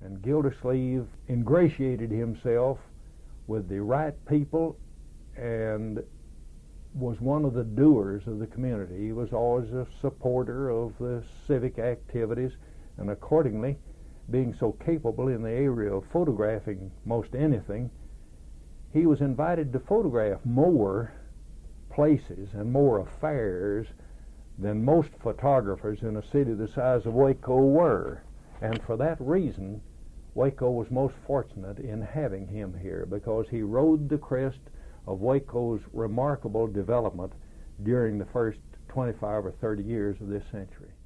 And Gildersleeve ingratiated himself with the right people and was one of the doers of the community. He was always a supporter of the civic activities, and accordingly, being so capable in the area of photographing most anything, he was invited to photograph more places and more affairs than most photographers in a city the size of Waco were. And for that reason, Waco was most fortunate in having him here, because he rode the crest of Waco's remarkable development during the first 25 or 30 years of this century.